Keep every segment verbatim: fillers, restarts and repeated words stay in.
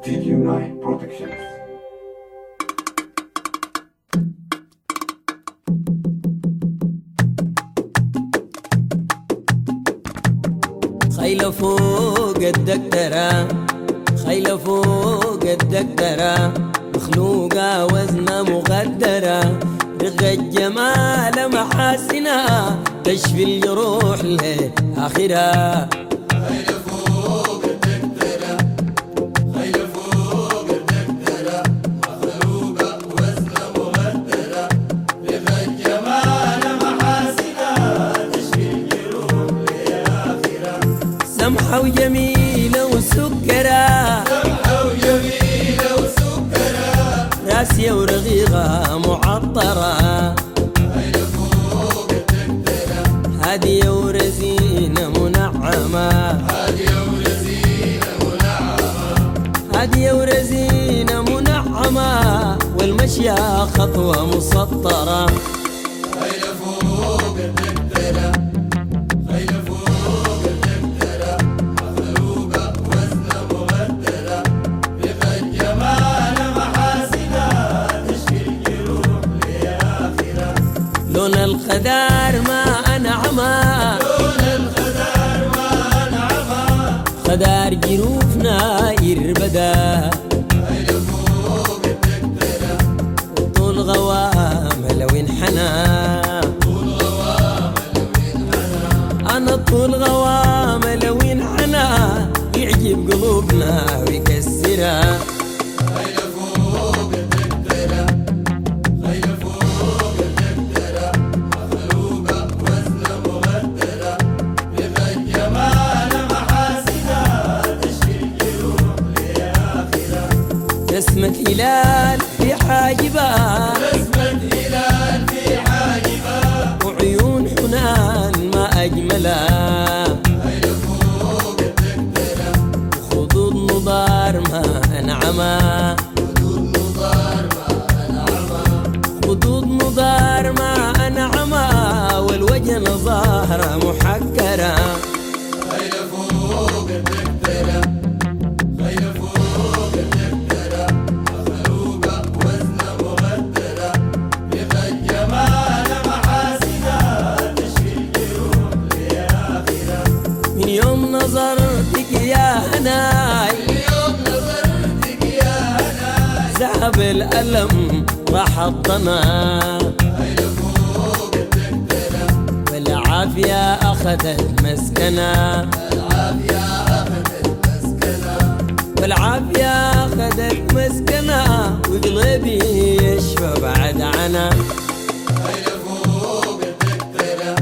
تي كيو ناين Productions. خيلة فوق الدكترة، خيلة فوق الدكترة، مخلوقة وزنها مغدرة، رغة الجمال محاسنها تشفي الجروح لآخرها. خيلة فوق الدكترة، خيلة فوق الدكترة، مخلوقة وزنها مغدرة، رغة الجمال محاسنها تشفي الجروح لآخرها. سمحة وجميلة وسكرة، سمحة وجميلة وسكرة، راسية ورغيغة معطرة، خيلة فوق الدكترة، هادية ورزينة منعمة، هادية ورزينة منعمة، هادية ورزينة منعمة، والمشية خطوة مسطرة. خيلة فوق الدكترة، خيلة فوق الدكترة، مخلوقة وزنها مغدرة، رغة الجمال محاسنها تشفي الجروح لآخرها. لون الخدار ما أنعمه، لون الخدار ما أنعمها، خدار جروفنا يربدا، خيلة فوق الدكترة، طول غوام لو انحنى، طول غوامة لو انحنى، أنا طول غوام لو انحنى يعجب قلوبنا ويكسرها. خيلة فوق الدكترة، خيلة فوق الدكترة، مخلوقة وزنها مغدرة، رغة الجمال محاسنها تشفي الجروح لآخرها. رسمة هلال في حاجبها، رسمة هلال في حاجبها، وعيون حنان ما أجملها، خيلة فوق الدكترة، خدود نضار ما أنعمها، خدود نضار ما أنعمها، خدود نضار ما أنعمها، والوجه ظاهرة محكرة. خيلة فوق الدكترة، خيلة فوق الدكترة، مخلوقة وزنها مغدرة، رغة الجمال محاسنها تشفي الجروح لآخرها. من يوم نظرتك يا هناي، اليوم نظرتك يا هناي، ذهب الألم راح الضنا، خيلة فوق الدكترة، والعافية أخذت مسكنة، العافية أخذت مسكنها، والعافية أخذت مسكنة، وقلبي يشفى بعد عنا. خيلة فوق الدكترة،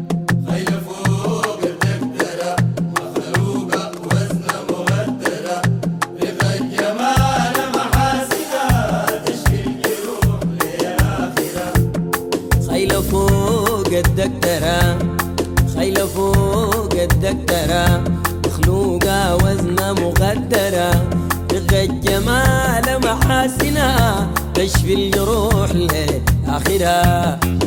خيلة فوق الدكترة، مخلوقة وزنها مغدرة، رغة الجمال محاسنها تشفي الجروح لآخرها. خيلة فوق الدكترة، خيلة فوق الدكترة، مخلوقة وزنها مغدرة، رغة الجمال محاسنها تشفي الجروح لآخرها.